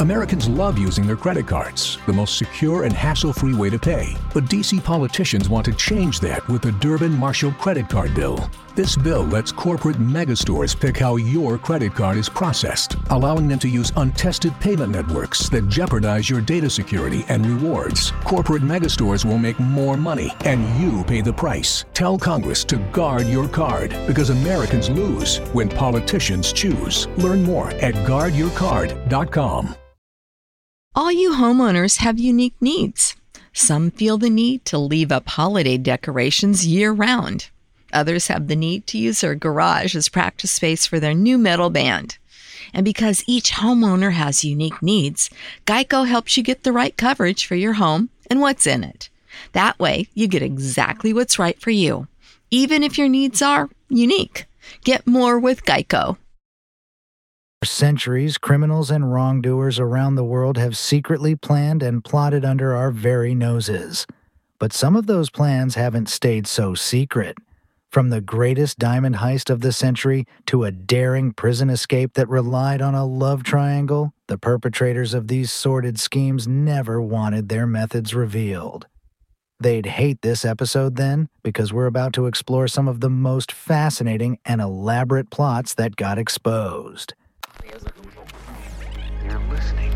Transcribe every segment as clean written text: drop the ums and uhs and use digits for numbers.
Americans love using their credit cards, the most secure and hassle-free way to pay. But D.C. politicians want to change that with the Durbin-Marshall credit card bill. This bill lets corporate megastores pick how your credit card is processed, allowing them to use untested payment networks that jeopardize your data security and rewards. Corporate megastores will make more money, and you pay the price. Tell Congress to guard your card, because Americans lose when politicians choose. Learn more at guardyourcard.com. All you homeowners have unique needs. Some feel the need to leave up holiday decorations year-round. Others have the need to use their garage as practice space for their new metal band. And because each homeowner has unique needs, Geico helps you get the right coverage for your home and what's in it. That way, you get exactly what's right for you, even if your needs are unique. Get more with Geico. For centuries, criminals and wrongdoers around the world have secretly planned and plotted under our very noses. But some of those plans haven't stayed so secret. From the greatest diamond heist of the century to a daring prison escape that relied on a love triangle, the perpetrators of these sordid schemes never wanted their methods revealed. They'd hate this episode then, because we're about to explore some of the most fascinating and elaborate plots that got exposed. You're listening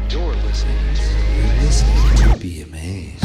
to Be Amazed.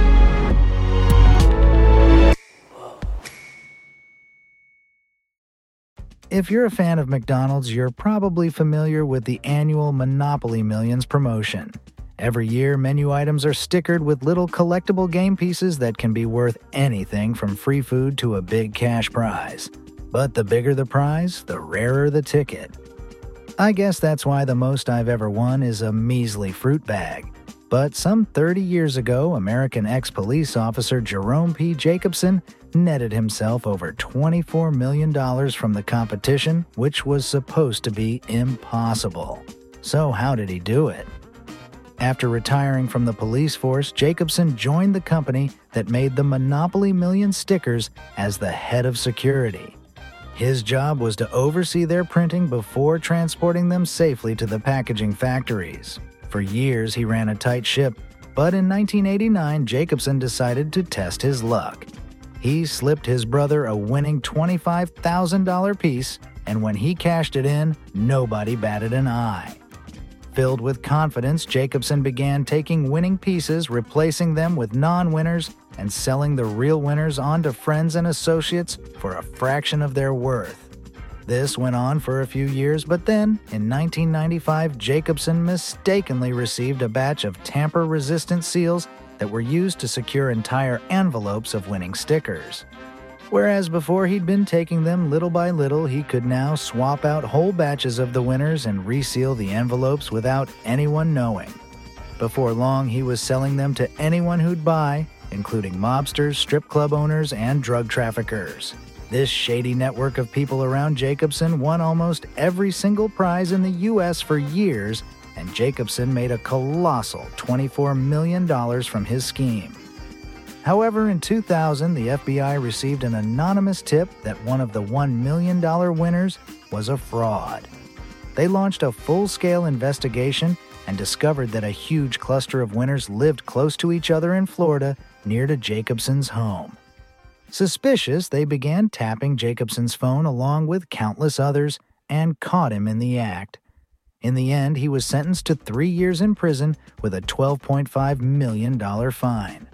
If you're a fan of McDonald's, you're probably familiar with the annual Monopoly Millions promotion. Every year, menu items are stickered with little collectible game pieces that can be worth anything from free food to a big cash prize. But the bigger the prize, the rarer the ticket. I guess that's why the most I've ever won is a measly fruit bag. But some 30 years ago, American ex-police officer Jerome P. Jacobson netted himself over $24 million from the competition, which was supposed to be impossible. So how did he do it? After retiring from the police force, Jacobson joined the company that made the Monopoly Millions stickers as the head of security. His job was to oversee their printing before transporting them safely to the packaging factories. For years, he ran a tight ship, but in 1989, Jacobson decided to test his luck. He slipped his brother a winning $25,000 piece, and when he cashed it in, nobody batted an eye. Filled with confidence, Jacobson began taking winning pieces, replacing them with non-winners, and selling the real winners on to friends and associates for a fraction of their worth. This went on for a few years, but then, in 1995, Jacobson mistakenly received a batch of tamper-resistant seals that were used to secure entire envelopes of winning stickers. Whereas before he'd been taking them little by little, he could now swap out whole batches of the winners and reseal the envelopes without anyone knowing. Before long, he was selling them to anyone who'd buy, including mobsters, strip club owners, and drug traffickers. This shady network of people around Jacobson won almost every single prize in the U.S. for years, and Jacobson made a colossal $24 million from his scheme. However, in 2000, the FBI received an anonymous tip that one of the $1 million winners was a fraud. They launched a full-scale investigation and discovered that a huge cluster of winners lived close to each other in Florida, near to Jacobson's home. Suspicious, they began tapping Jacobson's phone along with countless others and caught him in the act. In the end, he was sentenced to 3 years in prison with a $12.5 million fine.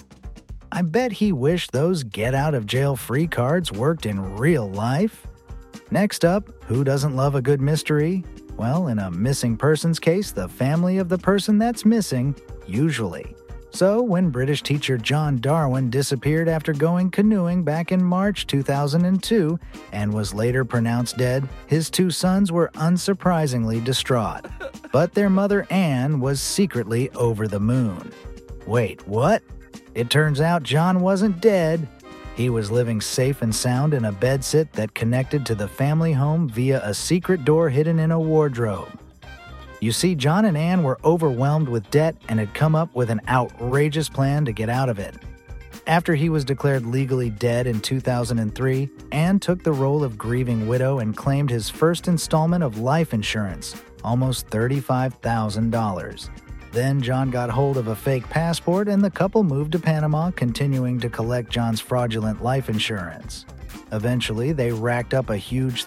I bet he wished those get-out-of-jail-free cards worked in real life. Next up, who doesn't love a good mystery? Well, in a missing persons case, the family of the person that's missing, usually. So, when British teacher John Darwin disappeared after going canoeing back in March 2002 and was later pronounced dead, his 2 sons were unsurprisingly distraught. But their mother, Anne, was secretly over the moon. Wait, what? It turns out John wasn't dead. He was living safe and sound in a bedsit that connected to the family home via a secret door hidden in a wardrobe. You see, John and Anne were overwhelmed with debt and had come up with an outrageous plan to get out of it. After he was declared legally dead in 2003, Anne took the role of grieving widow and claimed his first installment of life insurance, almost $35,000. Then John got hold of a fake passport and the couple moved to Panama, continuing to collect John's fraudulent life insurance. Eventually, they racked up a huge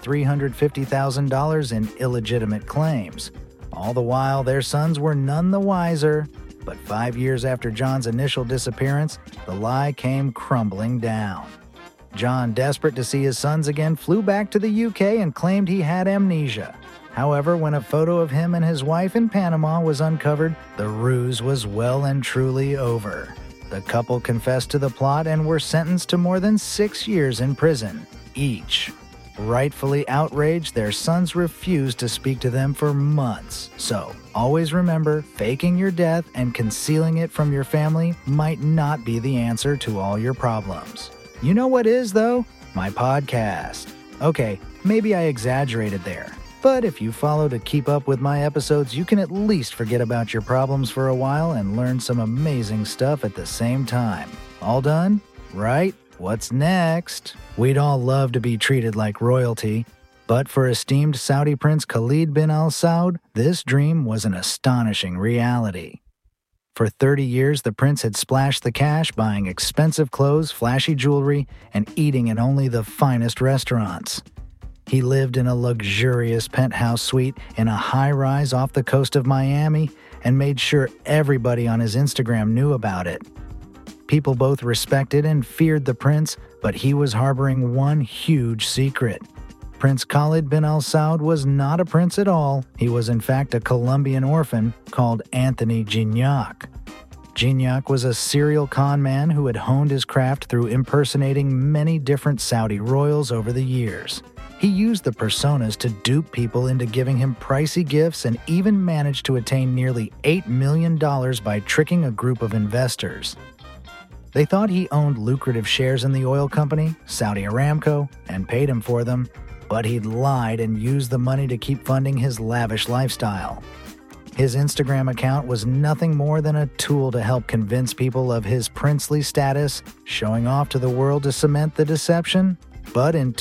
$350,000 in illegitimate claims. All the while, their sons were none the wiser. But 5 years after John's initial disappearance, the lie came crumbling down. John, desperate to see his sons again, flew back to the UK and claimed he had amnesia. However, when a photo of him and his wife in Panama was uncovered, the ruse was well and truly over. The couple confessed to the plot and were sentenced to more than 6 years in prison, each. Rightfully outraged, their sons refused to speak to them for months. So, always remember, faking your death and concealing it from your family might not be the answer to all your problems. You know what is, though? My podcast. Okay, maybe I exaggerated there. But if you follow to keep up with my episodes, you can at least forget about your problems for a while and learn some amazing stuff at the same time. All done? Right? What's next? We'd all love to be treated like royalty, but for esteemed Saudi Prince Khalid bin Al Saud, this dream was an astonishing reality. For 30 years, the prince had splashed the cash buying expensive clothes, flashy jewelry, and eating at only the finest restaurants. He lived in a luxurious penthouse suite in a high-rise off the coast of Miami and made sure everybody on his Instagram knew about it. People both respected and feared the prince, but he was harboring one huge secret. Prince Khalid bin Al Saud was not a prince at all. He was in fact a Colombian orphan called Anthony Gignac. Gignac was a serial con man who had honed his craft through impersonating many different Saudi royals over the years. He used the personas to dupe people into giving him pricey gifts and even managed to attain nearly $8 million by tricking a group of investors. They thought he owned lucrative shares in the oil company, Saudi Aramco, and paid him for them, but he'd lied and used the money to keep funding his lavish lifestyle. His Instagram account was nothing more than a tool to help convince people of his princely status, showing off to the world to cement the deception. But in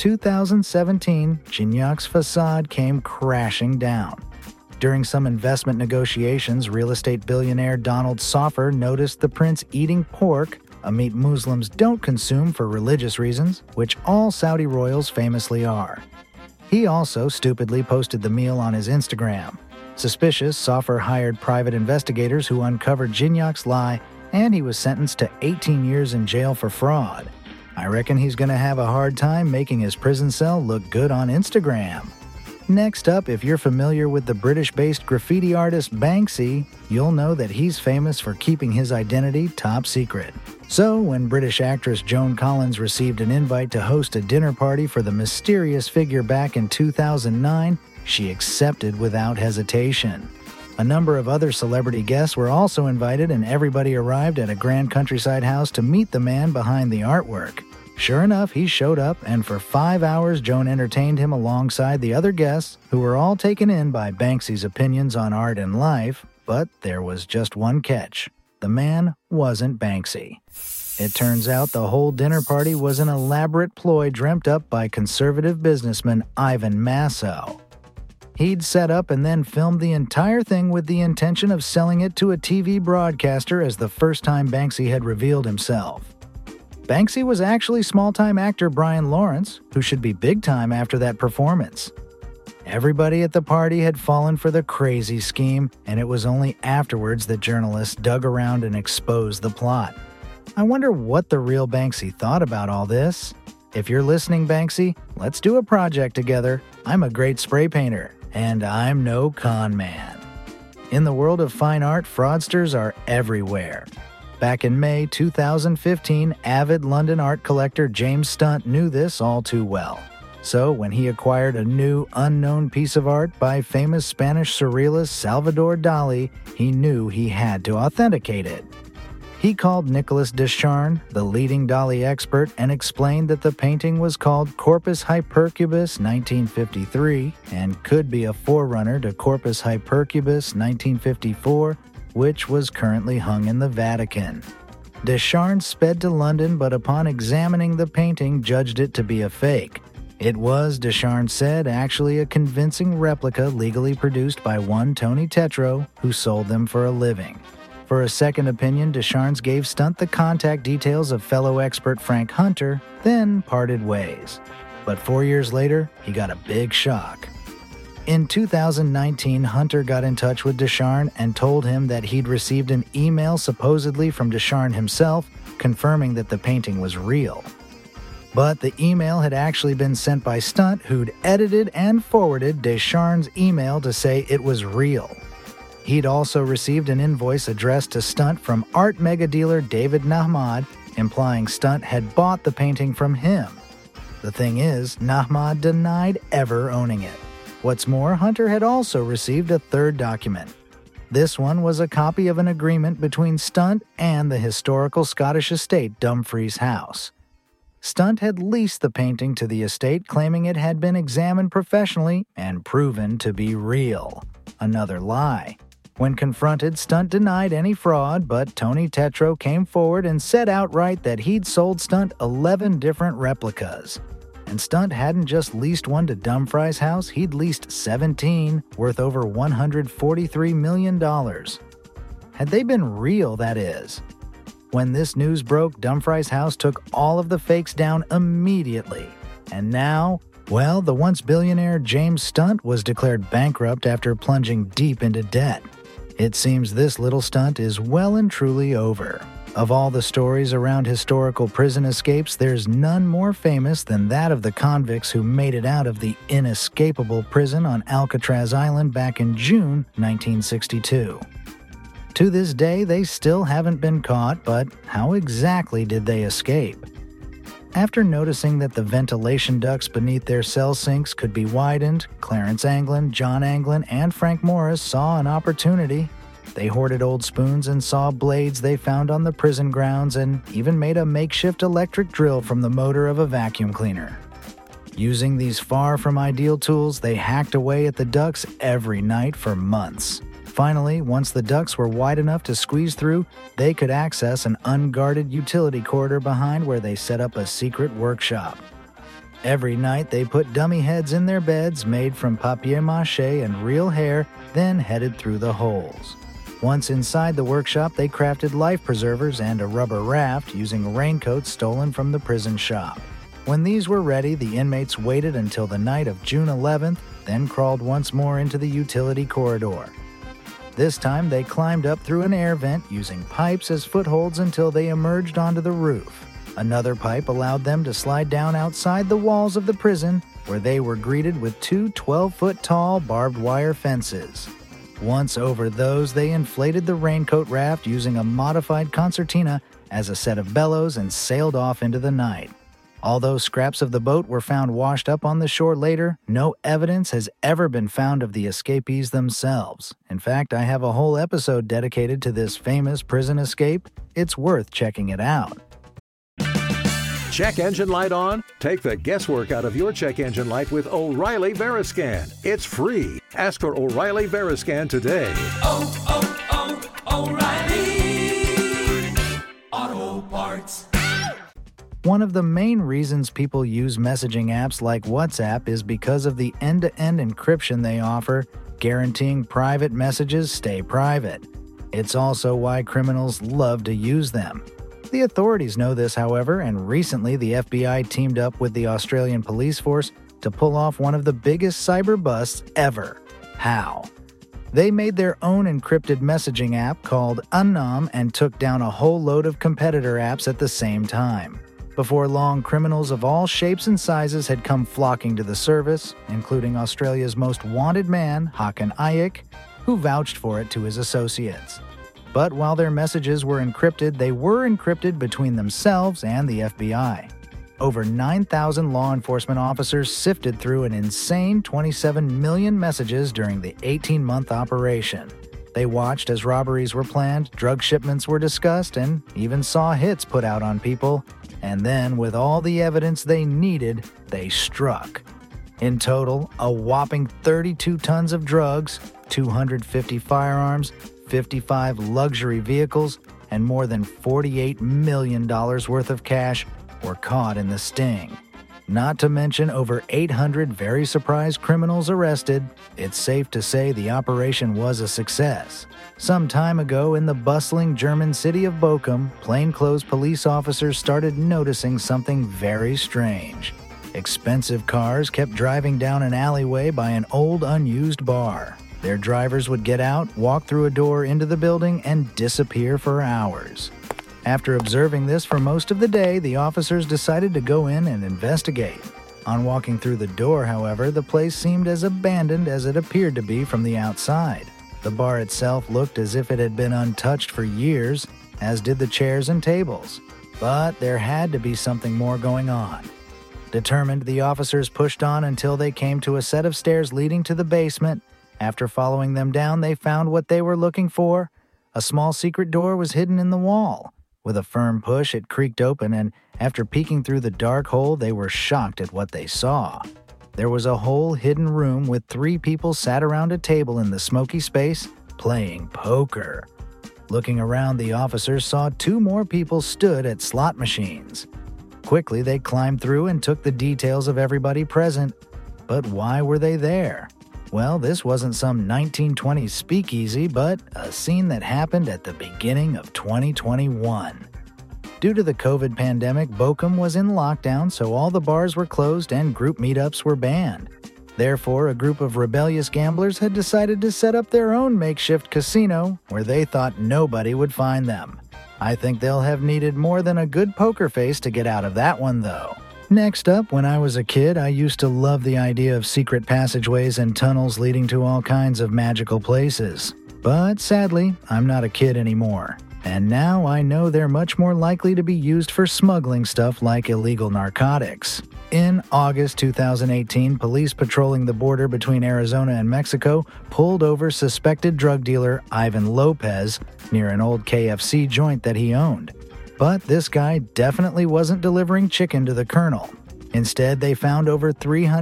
2017, Gignac's facade came crashing down. During some investment negotiations, real estate billionaire Donald Soffer noticed the prince eating pork, a meat Muslims don't consume for religious reasons, which all Saudi royals famously are. He also stupidly posted the meal on his Instagram. Suspicious, Soffer hired private investigators who uncovered Gignac's lie, and he was sentenced to 18 years in jail for fraud. I reckon he's going to have a hard time making his prison cell look good on Instagram. Next up, if you're familiar with the British-based graffiti artist Banksy, you'll know that he's famous for keeping his identity top secret. So, when British actress Joan Collins received an invite to host a dinner party for the mysterious figure back in 2009, she accepted without hesitation. A number of other celebrity guests were also invited, and everybody arrived at a grand countryside house to meet the man behind the artwork. Sure enough, he showed up, and for 5 hours, Joan entertained him alongside the other guests, who were all taken in by Banksy's opinions on art and life. But there was just one catch. The man wasn't Banksy. It turns out the whole dinner party was an elaborate ploy dreamt up by conservative businessman Ivan Masso. He'd set up and then filmed the entire thing with the intention of selling it to a TV broadcaster as the first time Banksy had revealed himself. Banksy was actually small-time actor Brian Lawrence, who should be big-time after that performance. Everybody at the party had fallen for the crazy scheme, and it was only afterwards that journalists dug around and exposed the plot. I wonder what the real Banksy thought about all this. If you're listening, Banksy, let's do a project together. I'm a great spray painter, and I'm no con man. In the world of fine art, fraudsters are everywhere. Back in May 2015, avid London art collector James Stunt knew this all too well. So when he acquired a new, unknown piece of art by famous Spanish surrealist Salvador Dali, he knew he had to authenticate it. He called Nicolas Descharnes, the leading Dali expert, and explained that the painting was called Corpus Hypercubus 1953 and could be a forerunner to Corpus Hypercubus 1954, which was currently hung in the Vatican. Descharnes sped to London, but upon examining the painting, judged it to be a fake. It was, Descharnes said, actually a convincing replica legally produced by one Tony Tetreault, who sold them for a living. For a second opinion, Descharnes gave Stunt the contact details of fellow expert Frank Hunter, then parted ways. But 4 years later, he got a big shock. In 2019, Hunter got in touch with Descharnes and told him that he'd received an email supposedly from Descharnes himself confirming that the painting was real. But the email had actually been sent by Stunt, who'd edited and forwarded Descharnes' email to say it was real. He'd also received an invoice addressed to Stunt from art mega dealer David Nahmad, implying Stunt had bought the painting from him. The thing is, Nahmad denied ever owning it. What's more, Hunter had also received a third document. This one was a copy of an agreement between Stunt and the historical Scottish estate Dumfries House. Stunt had leased the painting to the estate, claiming it had been examined professionally and proven to be real. Another lie. When confronted, Stunt denied any fraud, but Tony Tetreault came forward and said outright that he'd sold Stunt 11 different replicas. And Stunt hadn't just leased one to Dumfries House, he'd leased 17, worth over $143 million. Had they been real, that is. When this news broke, Dumfries House took all of the fakes down immediately. And now, well, the once billionaire James Stunt was declared bankrupt after plunging deep into debt. It seems this little stunt is well and truly over. Of all the stories around historical prison escapes, there's none more famous than that of the convicts who made it out of the inescapable prison on Alcatraz Island back in June 1962. To this day, they still haven't been caught, but how exactly did they escape? After noticing that the ventilation ducts beneath their cell sinks could be widened, Clarence Anglin, John Anglin, and Frank Morris saw an opportunity. They hoarded old spoons and saw blades they found on the prison grounds and even made a makeshift electric drill from the motor of a vacuum cleaner. Using these far from ideal tools, they hacked away at the ducts every night for months. Finally, once the ducts were wide enough to squeeze through, they could access an unguarded utility corridor behind where they set up a secret workshop. Every night, they put dummy heads in their beds made from papier-mâché and real hair, then headed through the holes. Once inside the workshop, they crafted life preservers and a rubber raft using raincoats stolen from the prison shop. When these were ready, the inmates waited until the night of June 11th, then crawled once more into the utility corridor. This time, they climbed up through an air vent using pipes as footholds until they emerged onto the roof. Another pipe allowed them to slide down outside the walls of the prison, where they were greeted with two 12-foot-tall barbed wire fences. Once over those, they inflated the raincoat raft using a modified concertina as a set of bellows and sailed off into the night. Although scraps of the boat were found washed up on the shore later, no evidence has ever been found of the escapees themselves. In fact, I have a whole episode dedicated to this famous prison escape. It's worth checking it out. Check engine light on? Take the guesswork out of your check engine light with O'Reilly Veriscan. It's free. Ask for O'Reilly Veriscan today. O'Reilly Auto Parts. One of the main reasons people use messaging apps like WhatsApp is because of the end-to-end encryption they offer, guaranteeing private messages stay private. It's also why criminals love to use them. The authorities know this, however, and recently the FBI teamed up with the Australian police force to pull off one of the biggest cyber busts ever. How? They made their own encrypted messaging app called Unnum and took down a whole load of competitor apps at the same time. Before long, criminals of all shapes and sizes had come flocking to the service, including Australia's most wanted man, Hakan Ayik, who vouched for it to his associates. But while their messages were encrypted, they were encrypted between themselves and the FBI. Over 9,000 law enforcement officers sifted through an insane 27 million messages during the 18-month operation. They watched as robberies were planned, drug shipments were discussed, and even saw hits put out on people. And then, with all the evidence they needed, they struck. In total, a whopping 32 tons of drugs, 250 firearms, 55 luxury vehicles, and more than $48 million worth of cash were caught in the sting. not to mention over 800 very surprised criminals arrested, it's safe to say the operation was a success. Some time ago in the bustling German city of Bochum, plainclothes police officers started noticing something very strange. Expensive cars kept driving down an alleyway by an old unused bar. Their drivers would get out, walk through a door into the building, and disappear for hours. After observing this for most of the day, the officers decided to go in and investigate. On walking through the door, however, the place seemed as abandoned as it appeared to be from the outside. The bar itself looked as if it had been untouched for years, as did the chairs and tables. But there had to be something more going on. Determined, the officers pushed on until they came to a set of stairs leading to the basement. After following them down, they found what they were looking for. A small secret door was hidden in the wall. With a firm push, it creaked open, and after peeking through the dark hole, they were shocked at what they saw. There was a whole hidden room with 3 people sat around a table in the smoky space, playing poker. Looking around, the officers saw 2 more people stood at slot machines. Quickly, they climbed through and took the details of everybody present. But why were they there? Well, this wasn't some 1920s speakeasy, but a scene that happened at the beginning of 2021. Due to the COVID pandemic, Bochum was in lockdown, so all the bars were closed and group meetups were banned. Therefore, a group of rebellious gamblers had decided to set up their own makeshift casino where they thought nobody would find them. I think they'll have needed more than a good poker face to get out of that one, though. Next up, when I was a kid, I used to love the idea of secret passageways and tunnels leading to all kinds of magical places. But sadly, I'm not a kid anymore. And now I know they're much more likely to be used for smuggling stuff like illegal narcotics. In August 2018, police patrolling the border between Arizona and Mexico pulled over suspected drug dealer Ivan Lopez near an old KFC joint that he owned. But this guy definitely wasn't delivering chicken to the colonel. Instead, they found over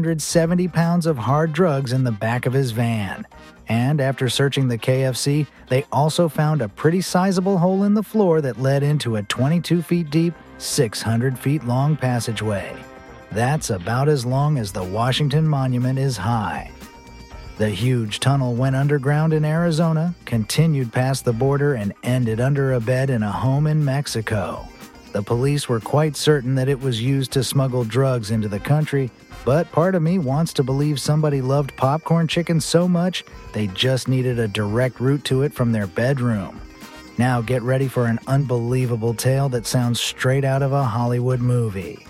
370 pounds of hard drugs in the back of his van. And after searching the KFC, they also found a pretty sizable hole in the floor that led into a 22 feet deep, 600 feet long passageway. That's about as long as the Washington Monument is high. The huge tunnel went underground in Arizona, continued past the border, and ended under a bed in a home in Mexico. The police were quite certain that it was used to smuggle drugs into the country, but part of me wants to believe somebody loved popcorn chicken so much they just needed a direct route to it from their bedroom. Now get ready for an unbelievable tale that sounds straight out of a Hollywood movie.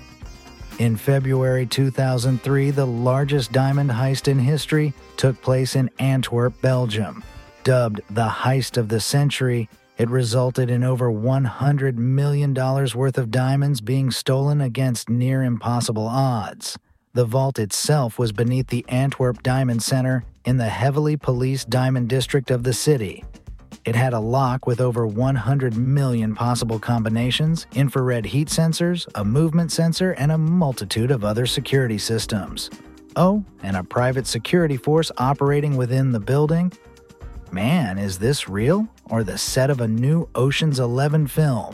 In February 2003, the largest diamond heist in history took place in Antwerp, Belgium. Dubbed the heist of the century, it resulted in over $100 million worth of diamonds being stolen against near impossible odds. The vault itself was beneath the Antwerp Diamond Center in the heavily policed diamond district of the city. It had a lock with over 100 million possible combinations, infrared heat sensors, a movement sensor, and a multitude of other security systems. Oh, and a private security force operating within the building. Man, is this real or the set of a new Ocean's 11 film?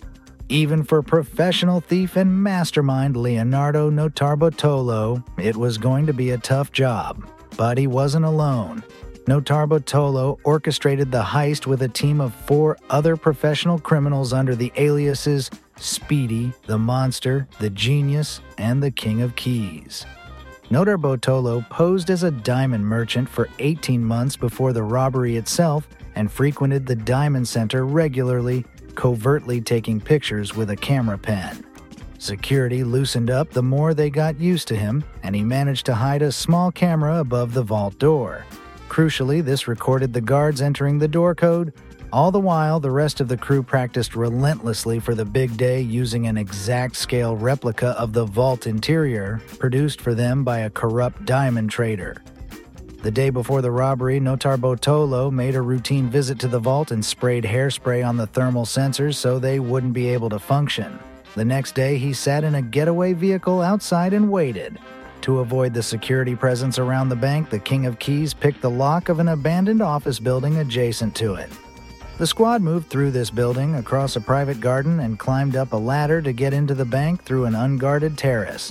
Even for professional thief and mastermind Leonardo Notarbartolo, it was going to be a tough job. But he wasn't alone. Notarbartolo orchestrated the heist with a team of 4 other professional criminals under the aliases Speedy, the Monster, the Genius, and the King of Keys. Notarbartolo posed as a diamond merchant for 18 months before the robbery itself and frequented the Diamond Center regularly, covertly taking pictures with a camera pen. Security loosened up the more they got used to him, and he managed to hide a small camera above the vault door. Crucially, this recorded the guards entering the door code. All the while, the rest of the crew practiced relentlessly for the big day using an exact scale replica of the vault interior produced for them by a corrupt diamond trader. The day before the robbery, Notarbartolo made a routine visit to the vault and sprayed hairspray on the thermal sensors so they wouldn't be able to function. The next day, he sat in a getaway vehicle outside and waited. To avoid the security presence around the bank, the King of Keys picked the lock of an abandoned office building adjacent to it. The squad moved through this building, across a private garden, and climbed up a ladder to get into the bank through an unguarded terrace.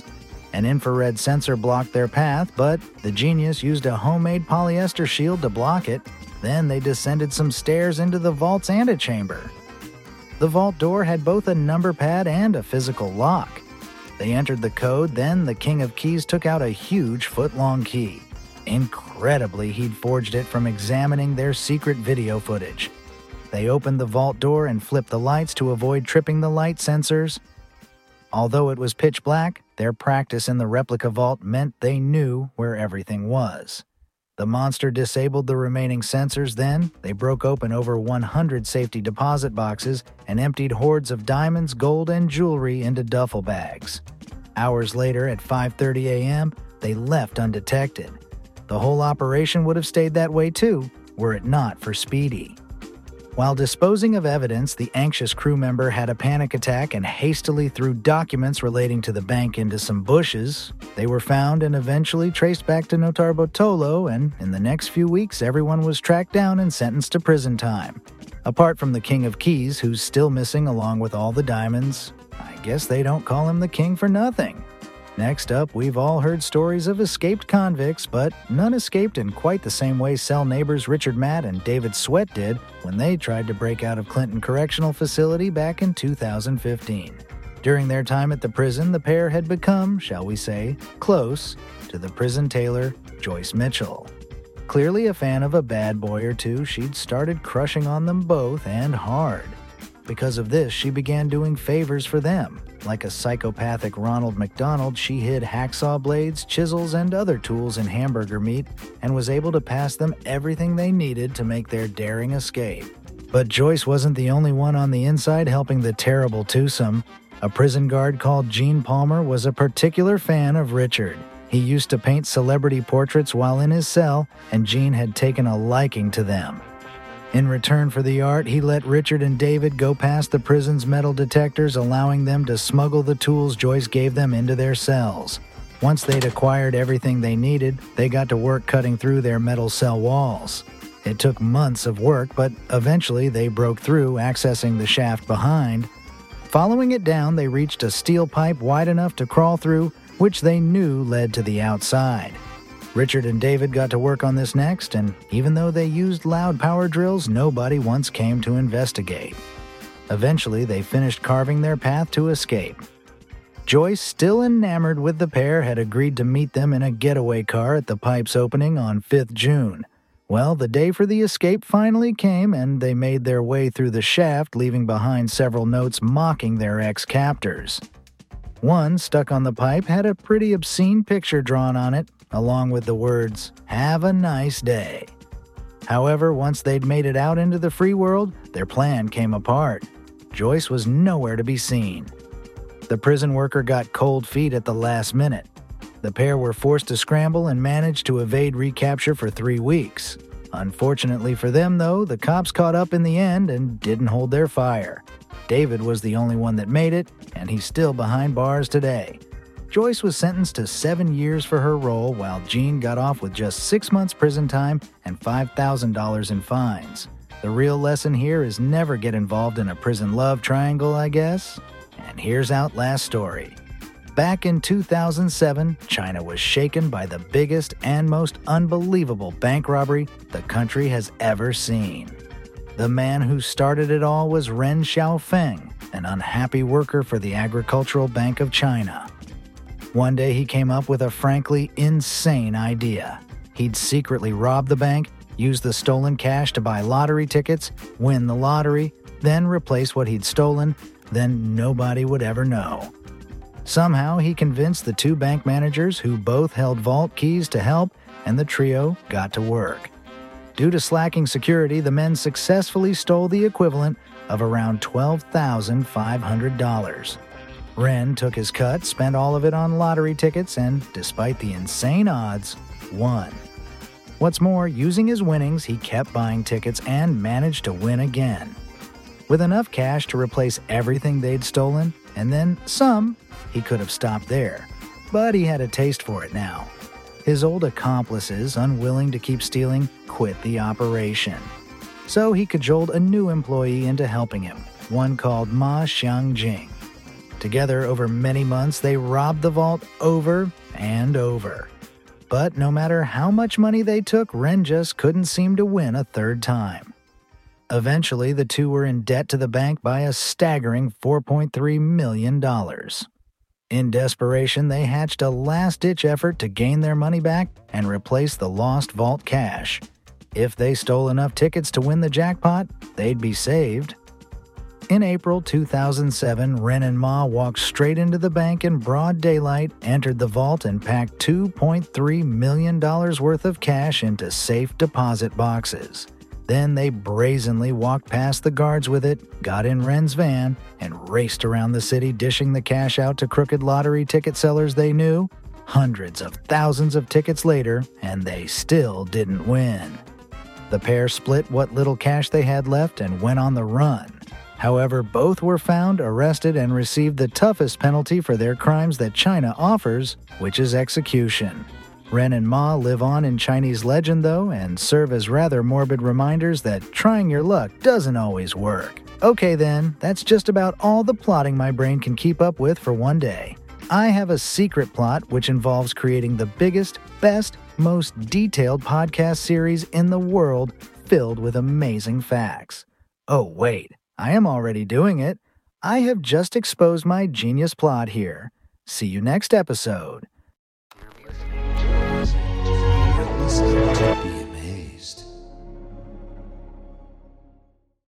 An infrared sensor blocked their path, but the genius used a homemade polyester shield to block it. Then they descended some stairs into the vault's antechamber. The vault door had both a number pad and a physical lock. They entered the code, then the King of Keys took out a huge foot-long key. Incredibly, he'd forged it from examining their secret video footage. They opened the vault door and flipped the lights to avoid tripping the light sensors. Although it was pitch black, their practice in the replica vault meant they knew where everything was. The monster disabled the remaining sensors, then they broke open over 100 safety deposit boxes and emptied hordes of diamonds, gold, and jewelry into duffel bags. Hours later, at 5:30 a.m., they left undetected. The whole operation would have stayed that way too, were it not for Speedy. While disposing of evidence, the anxious crew member had a panic attack and hastily threw documents relating to the bank into some bushes. They were found and eventually traced back to Notarbotolo, and in the next few weeks, everyone was tracked down and sentenced to prison time. Apart from the King of Keys, who's still missing along with all the diamonds, I guess they don't call him the king for nothing. Next up, we've all heard stories of escaped convicts, but none escaped in quite the same way cell neighbors Richard Matt and David Sweat did when they tried to break out of Clinton Correctional Facility back in 2015. During their time at the prison, the pair had become, shall we say, close to the prison tailor, Joyce Mitchell. Clearly a fan of a bad boy or two, she'd started crushing on them both, and hard. Because of this, she began doing favors for them. Like a psychopathic Ronald McDonald, she hid hacksaw blades, chisels, and other tools in hamburger meat and was able to pass them everything they needed to make their daring escape. But Joyce wasn't the only one on the inside helping the terrible twosome. A prison guard called Gene Palmer was a particular fan of Richard. He used to paint celebrity portraits while in his cell, and Gene had taken a liking to them. In return for the art, he let Richard and David go past the prison's metal detectors, allowing them to smuggle the tools Joyce gave them into their cells. Once they'd acquired everything they needed, they got to work cutting through their metal cell walls. It took months of work, but eventually they broke through, accessing the shaft behind. Following it down, they reached a steel pipe wide enough to crawl through, which they knew led to the outside. Richard and David got to work on this next, and even though they used loud power drills, nobody once came to investigate. Eventually, they finished carving their path to escape. Joyce, still enamored with the pair, had agreed to meet them in a getaway car at the pipe's opening on 5th June. Well, the day for the escape finally came, and they made their way through the shaft, leaving behind several notes mocking their ex-captors. One, stuck on the pipe, had a pretty obscene picture drawn on it, along with the words, "Have a nice day." However, once they'd made it out into the free world, their plan came apart. Joyce was nowhere to be seen. The prison worker got cold feet at the last minute. The pair were forced to scramble and managed to evade recapture for 3 weeks. Unfortunately for them, though, the cops caught up in the end and didn't hold their fire. David was the only one that made it, and he's still behind bars today. Joyce was sentenced to 7 years for her role, while Gene got off with just 6 months prison time and $5,000 in fines. The real lesson here is never get involved in a prison love triangle, I guess. And here's Outlast story. Back in 2007, China was shaken by the biggest and most unbelievable bank robbery the country has ever seen. The man who started it all was Ren Xiaofeng, an unhappy worker for the Agricultural Bank of China. One day he came up with a frankly insane idea. He'd secretly rob the bank, use the stolen cash to buy lottery tickets, win the lottery, then replace what he'd stolen, then nobody would ever know. Somehow he convinced the 2 bank managers, who both held vault keys, to help, and the trio got to work. Due to slacking security, the men successfully stole the equivalent of around $12,500. Ren took his cut, spent all of it on lottery tickets, and, despite the insane odds, won. What's more, using his winnings, he kept buying tickets and managed to win again. With enough cash to replace everything they'd stolen, and then some, he could have stopped there. But he had a taste for it now. His old accomplices, unwilling to keep stealing, quit the operation. So he cajoled a new employee into helping him, one called Ma Xiangjing. Together, over many months, they robbed the vault over and over. But no matter how much money they took, Ren just couldn't seem to win a third time. Eventually, the two were in debt to the bank by a staggering $4.3 million. In desperation, they hatched a last-ditch effort to gain their money back and replace the lost vault cash. If they stole enough tickets to win the jackpot, they'd be saved. In April 2007, Ren and Ma walked straight into the bank in broad daylight, entered the vault, and packed $2.3 million worth of cash into safe deposit boxes. Then they brazenly walked past the guards with it, got in Ren's van, and raced around the city dishing the cash out to crooked lottery ticket sellers they knew. Hundreds of thousands of tickets later, and they still didn't win. The pair split what little cash they had left and went on the run. However, both were found, arrested, and received the toughest penalty for their crimes that China offers, which is execution. Ren and Ma live on in Chinese legend, though, and serve as rather morbid reminders that trying your luck doesn't always work. Okay then, that's just about all the plotting my brain can keep up with for one day. I have a secret plot which involves creating the biggest, best, most detailed podcast series in the world filled with amazing facts. Oh wait, I am already doing it. I have just exposed my genius plot here. See you next episode. Listening to